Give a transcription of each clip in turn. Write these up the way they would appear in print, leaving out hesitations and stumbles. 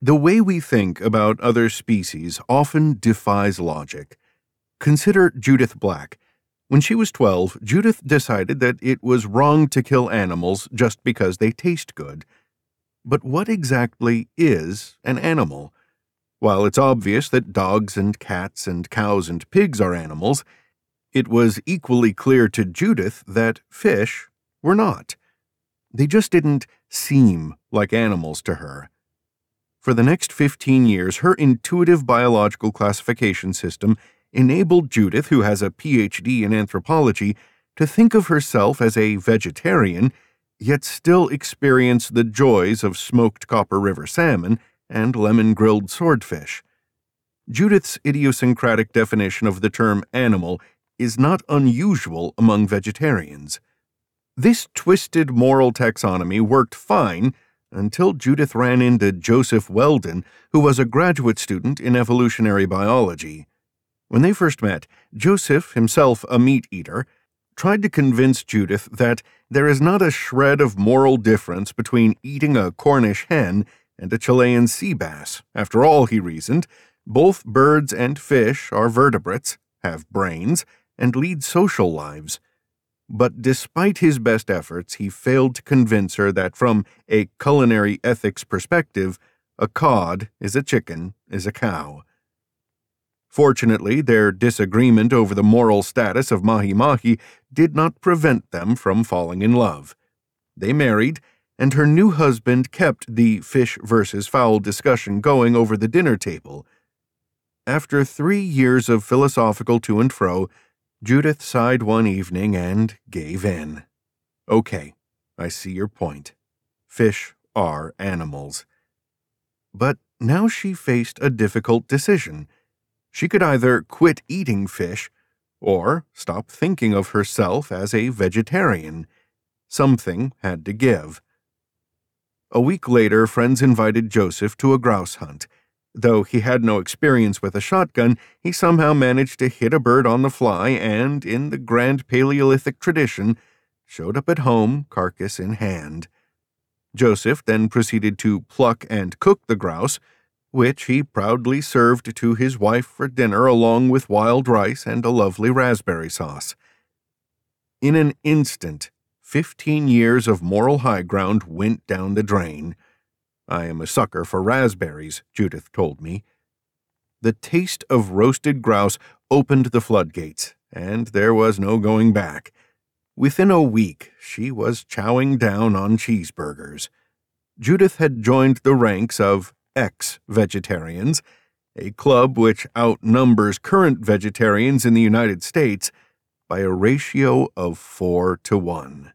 The way we think about other species often defies logic. Consider Judith Black. When she was 12, Judith decided that it was wrong to kill animals just because they taste good. But what exactly is an animal? While it's obvious that dogs and cats and cows and pigs are animals, it was equally clear to Judith that fish were not. They just didn't seem like animals to her. For the next 15 years, her intuitive biological classification system enabled Judith, who has a PhD in anthropology, to think of herself as a vegetarian, yet still experience the joys of smoked Copper River salmon and lemon-grilled swordfish. Judith's idiosyncratic definition of the term animal is not unusual among vegetarians. This twisted moral taxonomy worked fine until Judith ran into Joseph Weldon, who was a graduate student in evolutionary biology. When they first met, Joseph, himself a meat eater, tried to convince Judith that there is not a shred of moral difference between eating a Cornish hen and a Chilean sea bass. After all, he reasoned, both birds and fish are vertebrates, have brains, and lead social lives. But despite his best efforts, he failed to convince her that from a culinary ethics perspective, a cod is a chicken, is a cow. Fortunately, their disagreement over the moral status of mahi-mahi did not prevent them from falling in love. They married, and her new husband kept the fish versus fowl discussion going over the dinner table. After 3 years of philosophical to and fro, Judith sighed one evening and gave in. Okay, I see your point. Fish are animals. But now she faced a difficult decision. She could either quit eating fish or stop thinking of herself as a vegetarian. Something had to give. A week later, friends invited Joseph to a grouse hunt. Though he had no experience with a shotgun, he somehow managed to hit a bird on the fly and, in the grand Paleolithic tradition, showed up at home, carcass in hand. Joseph then proceeded to pluck and cook the grouse, which he proudly served to his wife for dinner along with wild rice and a lovely raspberry sauce. In an instant, 15 years of moral high ground went down the drain. I am a sucker for raspberries, Judith told me. The taste of roasted grouse opened the floodgates, and there was no going back. Within a week, she was chowing down on cheeseburgers. Judith had joined the ranks of ex-vegetarians, a club which outnumbers current vegetarians in the United States by a ratio of 4 to 1.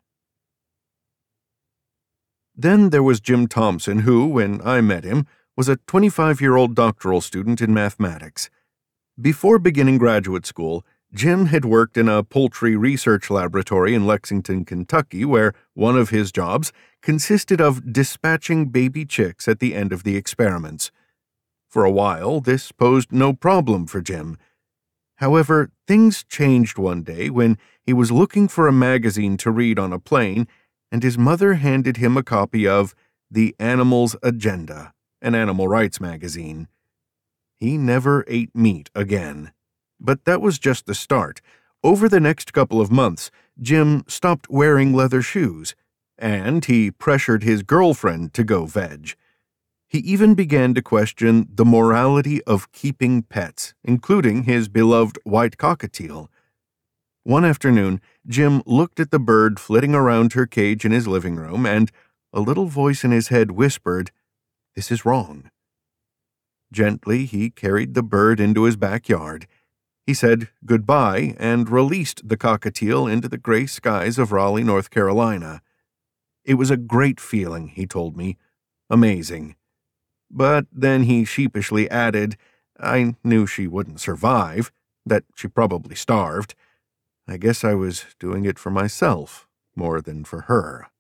Then there was Jim Thompson, who, when I met him, was a 25-year-old doctoral student in mathematics. Before beginning graduate school, Jim had worked in a poultry research laboratory in Lexington, Kentucky, where one of his jobs consisted of dispatching baby chicks at the end of the experiments. For a while, this posed no problem for Jim. However, things changed one day when he was looking for a magazine to read on a plane, and his mother handed him a copy of The Animal's Agenda, an animal rights magazine. He never ate meat again. But that was just the start. Over the next couple of months, Jim stopped wearing leather shoes, and he pressured his girlfriend to go veg. He even began to question the morality of keeping pets, including his beloved white cockatiel. One afternoon, Jim looked at the bird flitting around her cage in his living room, and a little voice in his head whispered, "This is wrong." Gently, he carried the bird into his backyard. He said goodbye and released the cockatiel into the gray skies of Raleigh, North Carolina. It was a great feeling, he told me. Amazing. But then he sheepishly added, I knew she wouldn't survive, that she probably starved. I guess I was doing it for myself more than for her.